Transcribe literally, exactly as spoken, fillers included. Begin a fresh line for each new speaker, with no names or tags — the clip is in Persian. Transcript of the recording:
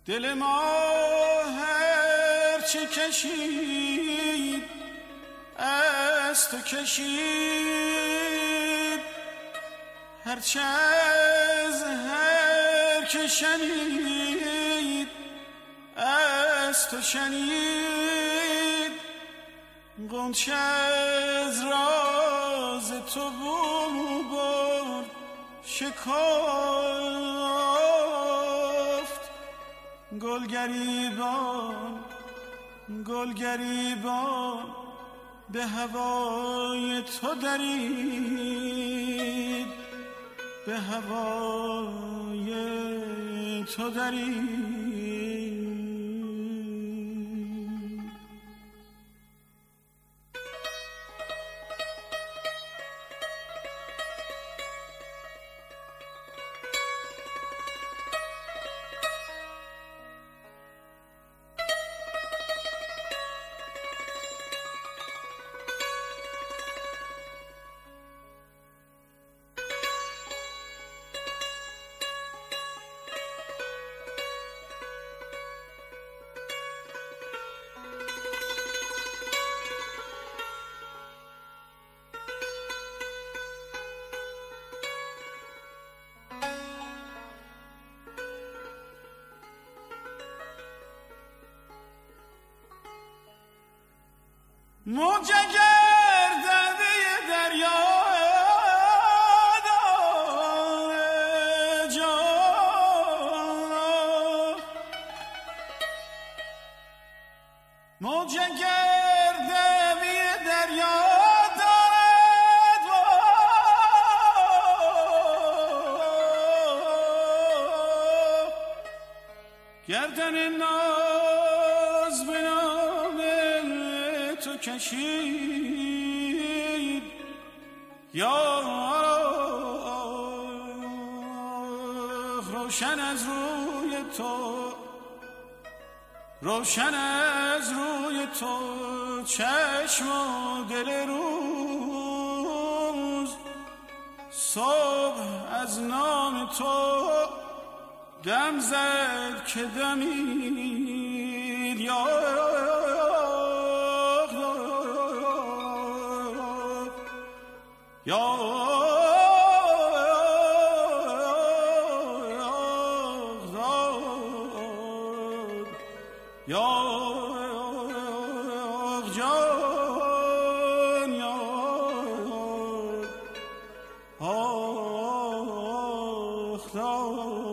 دل ما هر چه کشید از تو کشید، هرچه از هر که شنید از تو شنید. غنچه از راز تو بو برد شکافت، گل گریبان گل گریبان به هوای تو درید، به هوای تو درید. موج گردنده دریا جان، موج گردنده دریا دارد گردن ناز به نام تو کشید. یا روشن از روی تو، روشن از روی تو چشم و دل روز، صبح از نام تو دم زد که دمید. یا یا جان یا آخ